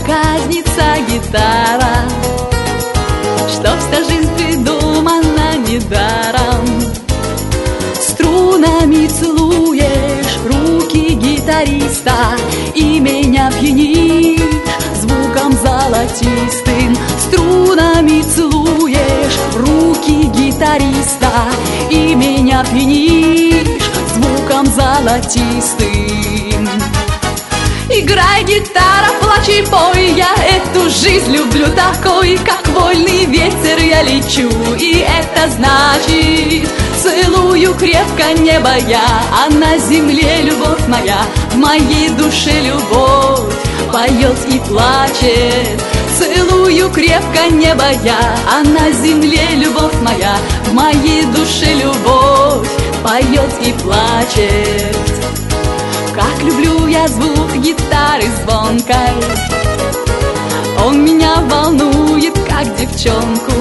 проказница гитара, что вся жизнь придумана недаром. Струнами целуешь руки гитариста и меня пьянишь звуком золотистым. Струнами целуешь руки гитариста и меня пьянишь звуком золотистым. Играй, гитара, плачь и пой, я эту жизнь люблю такой, как вольный ветер я лечу. И это значит, целую крепко небо я, а на земле любовь моя, в моей душе любовь поет и плачет. Целую крепко небо я, а на земле любовь моя, в моей душе любовь поет и плачет. Как люблю я звук гитары звонкой, он меня волнует, как девчонку.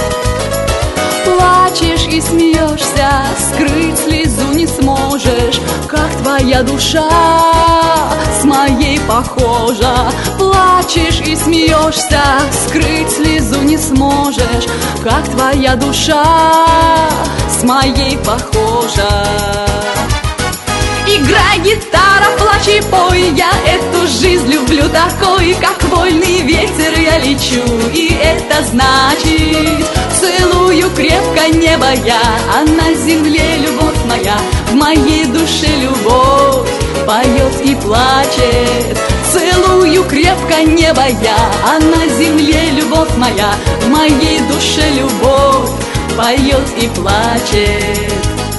Плачешь и смеешься, скрыть слезу не сможешь, как твоя душа с моей похожа. Плачешь и смеешься, скрыть слезу не сможешь, как твоя душа с моей похожа. Играй, гитара, плачь и пой, я эту жизнь люблю такой, как вольный ветер я лечу. И это значит, целую крепко небо я, а на земле любовь моя, в моей душе любовь поет и плачет. Целую крепко небо я, а на земле любовь моя, в моей душе любовь поет и плачет.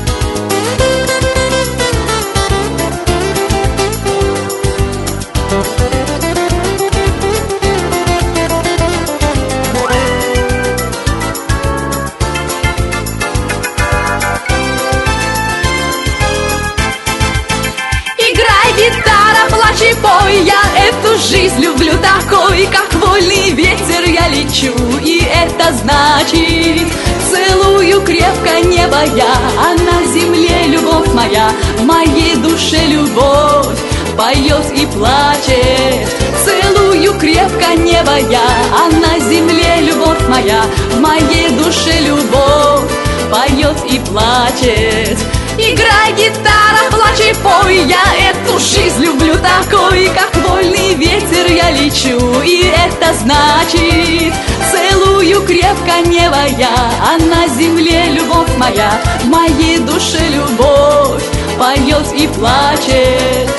Гитара, плачь и пой, я эту жизнь люблю такой, как вольный ветер я лечу. И это значит, целую крепко небо я, а на земле любовь моя, в моей душе любовь поет и плачет. Целую крепко небо я, а на земле любовь моя, в моей душе любовь поет и плачет. Играй, гитара, плачь и пой, я эту жизнь люблю такой, как вольный ветер я лечу. И это значит, целую крепко небо я, а на земле любовь моя, в моей душе любовь поет и плачет.